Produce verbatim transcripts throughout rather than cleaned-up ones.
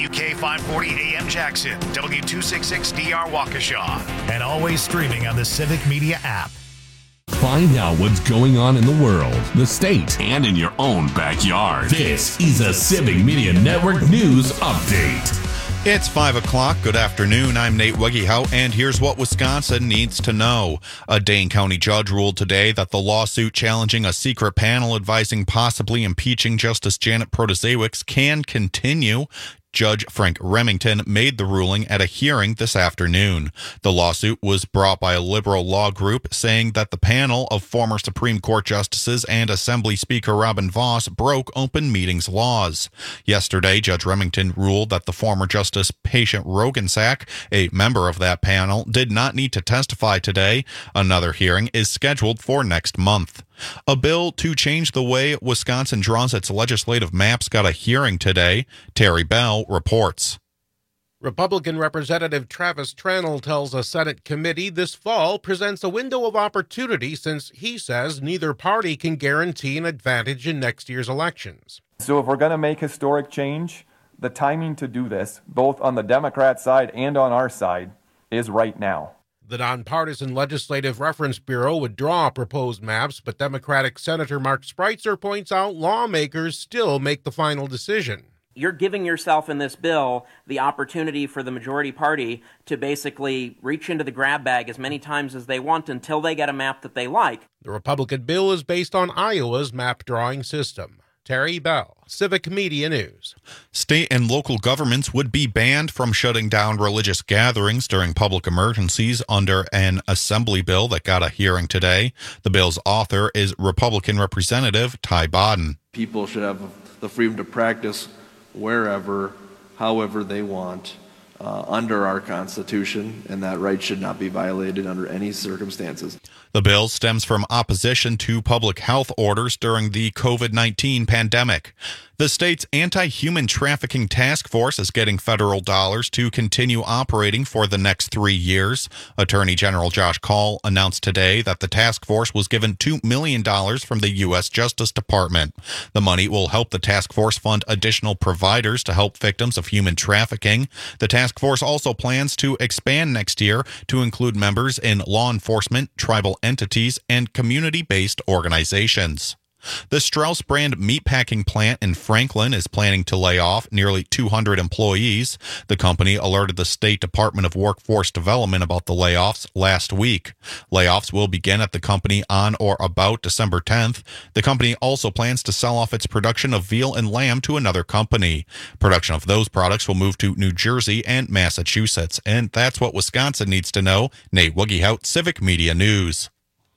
W K five forty A M Jackson, W two sixty-six D R Waukesha, and always streaming on the Civic Media app. Find out what's going on in the world, the state, and in your own backyard. This is a Civic Media Network News Update. It's five o'clock. Good afternoon. I'm Nate Wegehout, and here's what Wisconsin needs to know. A Dane County judge ruled today that the lawsuit challenging a secret panel advising possibly impeaching Justice Janet Protasiewicz can continue. Judge Frank Remington made the ruling at a hearing this afternoon. The lawsuit was brought by a liberal law group saying that the panel of former Supreme Court justices and Assembly Speaker Robin Vos broke open meetings laws. Yesterday, Judge Remington ruled that the former Justice Patient Rogensack, a member of that panel, did not need to testify today. Another hearing is scheduled for next month. A bill to change the way Wisconsin draws its legislative maps got a hearing today. Terry Bell reports. Republican Representative Travis Tranel tells a Senate committee this fall presents a window of opportunity since he says neither party can guarantee an advantage in next year's elections. So if we're going to make historic change, the timing to do this, both on the Democrat side and on our side, is right now. The Nonpartisan Legislative Reference Bureau would draw proposed maps, but Democratic Senator Mark Spreitzer points out lawmakers still make the final decision. You're giving yourself in this bill the opportunity for the majority party to basically reach into the grab bag as many times as they want until they get a map that they like. The Republican bill is based on Iowa's map drawing system. Terry Bell, Civic Media News. State and local governments would be banned from shutting down religious gatherings during public emergencies under an assembly bill that got a hearing today. The bill's author is Republican Representative Ty Bodden. People should have the freedom to practice wherever, however they want, uh, under our Constitution, and that right should not be violated under any circumstances. The bill stems from opposition to public health orders during the COVID nineteen pandemic. The state's anti-human trafficking task force is getting federal dollars to continue operating for the next three years. Attorney General Josh Kaul announced today that the task force was given two million dollars from the U S Justice Department. The money will help the task force fund additional providers to help victims of human trafficking. The task force also plans to expand next year to include members in law enforcement, tribal entities, and community-based organizations. The Strauss brand meatpacking plant in Franklin is planning to lay off nearly two hundred employees. The company alerted the State Department of Workforce Development about the layoffs last week. Layoffs will begin at the company on or about December tenth. The company also plans to sell off its production of veal and lamb to another company. Production of those products will move to New Jersey and Massachusetts. And that's what Wisconsin needs to know. Nate Wegehout, Civic Media News.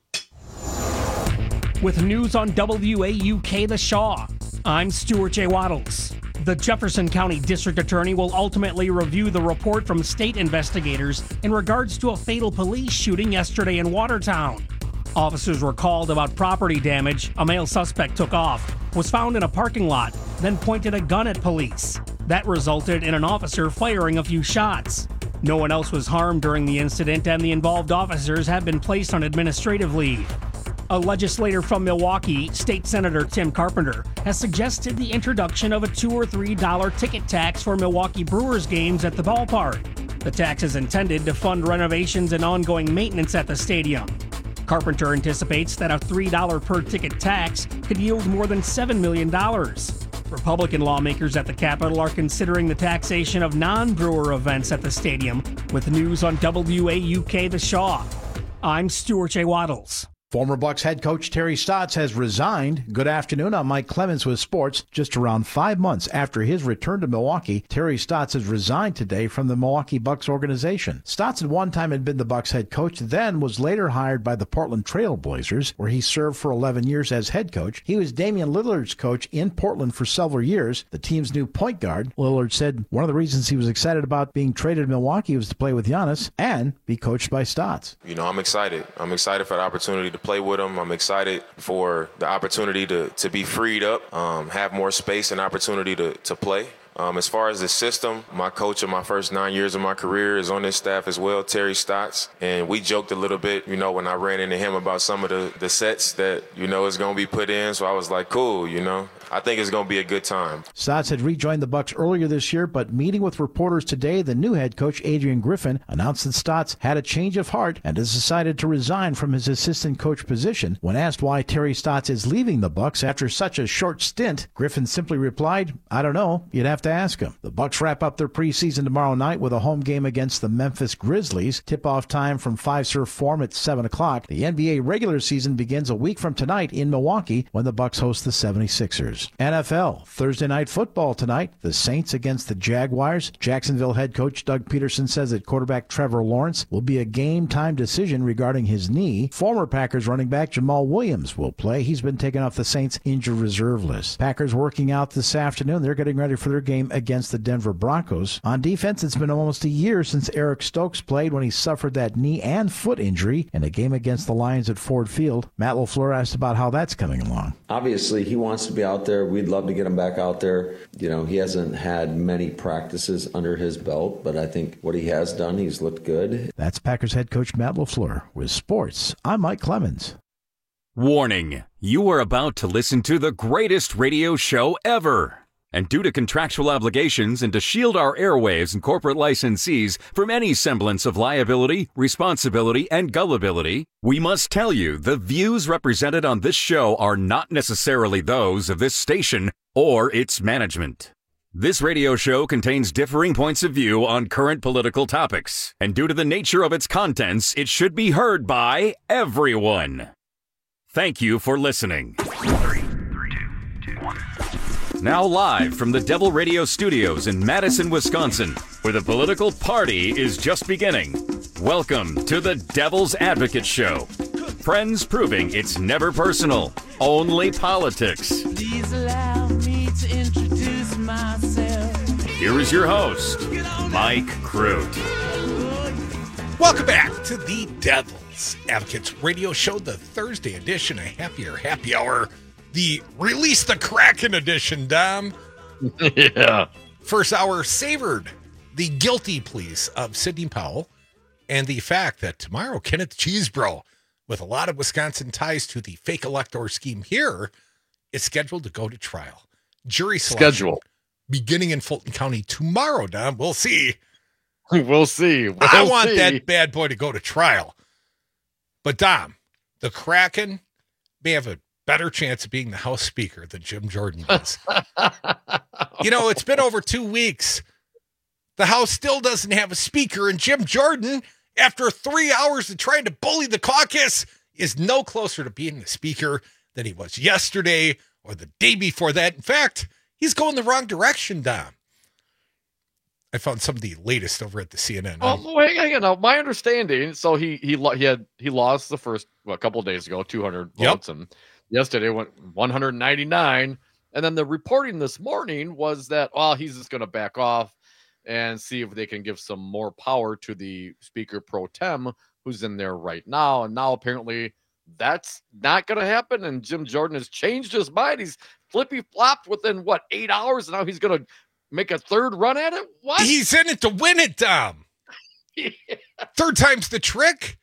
With news on W A U K The Shaw, I'm Stuart J. Waddles. The Jefferson County District Attorney will ultimately review the report from state investigators in regards to a fatal police shooting yesterday in Watertown. Officers were called about property damage. A male suspect took off, was found in a parking lot, then pointed a gun at police. That resulted in an officer firing a few shots. No one else was harmed during the incident, and the involved officers have been placed on administrative leave. A legislator from Milwaukee, State Senator Tim Carpenter, has suggested the introduction of a two or three dollar ticket tax for Milwaukee Brewers games at the ballpark. The tax is intended to fund renovations and ongoing maintenance at the stadium. Carpenter anticipates that a three dollar per ticket tax could yield more than seven million dollars. Republican lawmakers at the Capitol are considering the taxation of non-Brewer events at the stadium. With news on W A U K The Shaw, I'm Stuart J. Waddles. Former Bucks head coach Terry Stotts has resigned. Good afternoon. I'm Mike Clemens with sports. Just around five months after his return to Milwaukee, Terry Stotts has resigned today from the Milwaukee Bucks organization. Stotts at one time had been the Bucks head coach, then was later hired by the Portland Trail Blazers, where he served for eleven years as head coach. He was Damian Lillard's coach in Portland for several years, the team's new point guard. Lillard said one of the reasons he was excited about being traded to Milwaukee was to play with Giannis and be coached by Stotts. You know, I'm excited. I'm excited for the opportunity to play with him. I'm excited for the opportunity to, to be freed up, um, have more space and opportunity to, to play. Um, as far as the system, my coach of my first nine years of my career is on this staff as well, Terry Stotts. And we joked a little bit, you know, when I ran into him about some of the, the sets that, you know, is going to be put in. So I was like, cool, you know. I think it's going to be a good time. Stotts had rejoined the Bucs earlier this year, but meeting with reporters today, the new head coach, Adrian Griffin, announced that Stotts had a change of heart and has decided to resign from his assistant coach position. When asked why Terry Stotts is leaving the Bucs after such a short stint, Griffin simply replied, "I don't know. You'd have to ask him." The Bucs wrap up their preseason tomorrow night with a home game against the Memphis Grizzlies. Tip-off time from Fiserv Forum at seven o'clock. The N B A regular season begins a week from tonight in Milwaukee when the Bucs host the seventy-sixers. N F L, Thursday night football tonight. The Saints against the Jaguars. Jacksonville head coach Doug Peterson says that quarterback Trevor Lawrence will be a game-time decision regarding his knee. Former Packers running back Jamal Williams will play. He's been taken off the Saints injured reserve list. Packers working out this afternoon. They're getting ready for their game against the Denver Broncos. On defense, it's been almost a year since Eric Stokes played when he suffered that knee and foot injury in a game against the Lions at Ford Field. Matt LaFleur asked about how that's coming along. Obviously, he wants to be out there. We'd love to get him back out there. You know, he hasn't had many practices under his belt, but I think what he has done, he's looked good. That's Packers head coach Matt LaFleur. With sports, I'm Mike Clemens. Warning, you are about to listen to the greatest radio show ever. And due to contractual obligations and to shield our airwaves and corporate licensees from any semblance of liability, responsibility, and gullibility, we must tell you the views represented on this show are not necessarily those of this station or its management. This radio show contains differing points of view on current political topics, and due to the nature of its contents, it should be heard by everyone. Thank you for listening. Now live from the Devil Radio Studios in Madison, Wisconsin, where the political party is just beginning. Welcome to the Devil's Advocate Show. Friends proving it's never personal, only politics. Please allow me to introduce myself. Here is your host, Mike Crute. Welcome back to the Devil's Advocates Radio Show, the Thursday edition, a happier happy hour. The Release the Kraken edition, Dom. Yeah. First hour savored the guilty pleas of Sidney Powell and the fact that tomorrow Kenneth Chesebro, with a lot of Wisconsin ties to the fake elector scheme here, is scheduled to go to trial. Jury selection Schedule. beginning in Fulton County tomorrow, Dom. We'll see. We'll see. We'll I want see. that bad boy to go to trial. But, Dom, the Kraken may have a better chance of being the House Speaker than Jim Jordan does. You know, it's been over two weeks. The House still doesn't have a Speaker, and Jim Jordan, after three hours of trying to bully the caucus, is no closer to being the Speaker than he was yesterday or the day before that. In fact, he's going the wrong direction, Dom. I found some of the latest over at the C N N. Oh, wait, you know, my understanding. So he he he had he lost the first well, a couple of days ago, two hundred Yep. votes, and yesterday went one hundred ninety-nine. And then the reporting this morning was that, well, he's just going to back off and see if they can give some more power to the Speaker pro tem who's in there right now. And now apparently that's not going to happen. And Jim Jordan has changed his mind. He's flippy flopped within what, eight hours. And now he's going to make a third run at it. What? He's in it to win it, Dom. Yeah. Third time's the trick.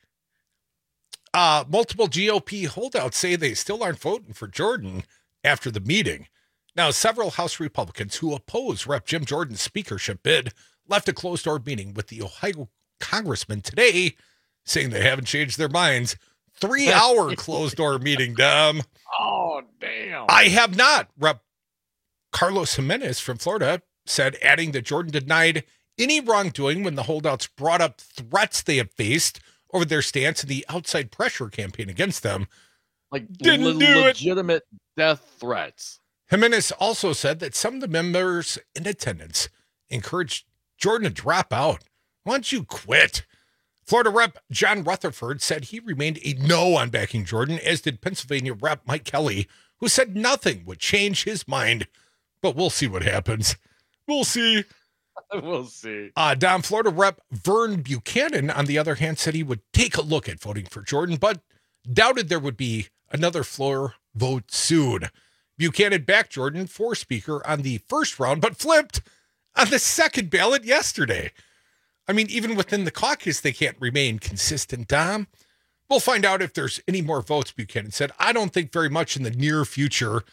Uh, multiple G O P holdouts say they still aren't voting for Jordan after the meeting. Now, several House Republicans who oppose Representative Jim Jordan's speakership bid left a closed-door meeting with the Ohio congressman today, saying they haven't changed their minds. Three-hour closed-door meeting, Dom. Oh, damn. I have not. Rep Carlos Jimenez from Florida said, adding that Jordan denied any wrongdoing when the holdouts brought up threats they have faced over their stance in the outside pressure campaign against them. Like Didn't le- do it. legitimate death threats. Jimenez also said that some of the members in attendance encouraged Jordan to drop out. Why don't you quit? Florida Rep John Rutherford said he remained a no on backing Jordan, as did Pennsylvania Rep Mike Kelly, who said nothing would change his mind. But we'll see what happens. We'll see. We'll see. Uh, down Florida Rep Vern Buchanan, on the other hand, said he would take a look at voting for Jordan, but doubted there would be another floor vote soon. Buchanan backed Jordan for Speaker on the first round, but flipped on the second ballot yesterday. I mean, even within the caucus, they can't remain consistent, Dom. We'll find out if there's any more votes, Buchanan said. I don't think very much in the near future.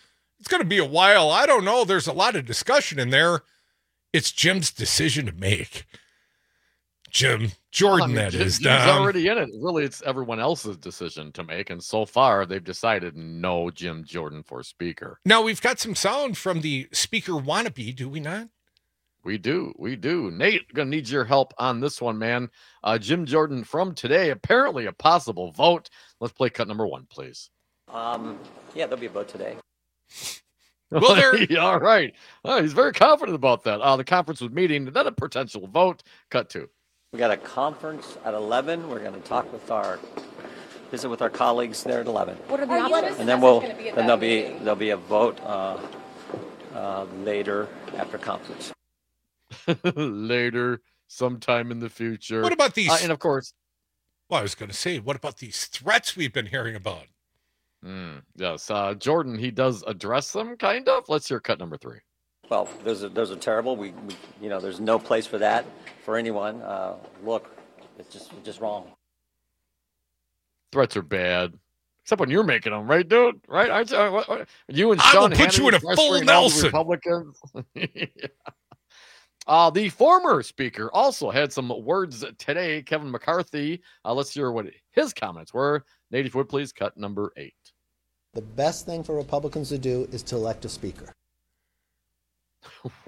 It's going to be a while. I don't know. There's a lot of discussion in there. It's Jim's decision to make. Jim Jordan, well, I mean, that is. He's Dom. already in it. Really, it's everyone else's decision to make. And so far, they've decided no Jim Jordan for speaker. Now, we've got some sound from the speaker wannabe, do we not? We do. We do. Nate, going to need your help on this one, man. Uh, Jim Jordan from today, apparently a possible vote. Let's play cut number one, please. Um, yeah, there'll be a vote today. Well, there. All right. Oh, he's very confident about that. Uh, the conference was meeting, then a potential vote. Cut two. We got a conference at eleven. We're going to talk with our visit with our colleagues there at eleven. What are the options? And then we'll then there'll be there'll be a vote uh, uh, later after conference. Later, sometime in the future. What about these? Uh, and of course, well, I was going to say, what about these threats we've been hearing about? Mm, yes, uh, Jordan, he does address them, kind of. Let's hear cut number three. Well, those are those are terrible. We, we you know, there's no place for that for anyone. Uh, look, it's just it's just wrong. Threats are bad, except when you're making them, right, dude? Right? Aren't you, what, what, you and I Sean will put Hannity you in a pressuring full all the Nelson. Republicans. Yeah. Uh, the former speaker also had some words today. Kevin McCarthy. Uh, let's hear what his comments were. Nate, if you would please, cut number eight. The best thing for Republicans to do is to elect a speaker.